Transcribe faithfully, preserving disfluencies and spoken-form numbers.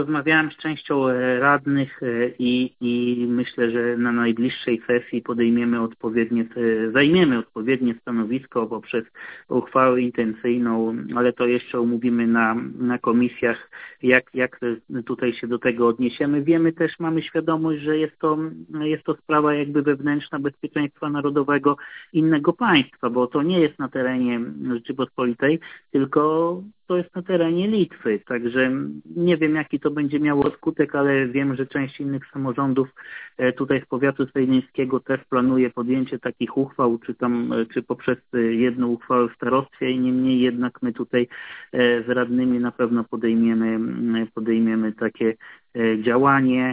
Rozmawiałem z częścią radnych i, i myślę, że na najbliższej sesji podejmiemy odpowiednie, zajmiemy odpowiednie stanowisko poprzez uchwałę intencyjną, ale to jeszcze omówimy na, na komisjach, jak, jak tutaj się do tego odniesiemy. Wiemy też, mamy świadomość, że jest to, jest to sprawa jakby wewnętrzna bezpieczeństwa narodowego innego państwa, bo to nie jest na terenie Rzeczypospolitej, tylko to jest na terenie Litwy, także nie wiem, jaki to będzie miało skutek, ale wiem, że część innych samorządów tutaj z powiatu sejmińskiego też planuje podjęcie takich uchwał, czy tam, czy poprzez jedną uchwałę w starostwie, i niemniej jednak my tutaj z radnymi na pewno podejmiemy, podejmiemy takie działanie.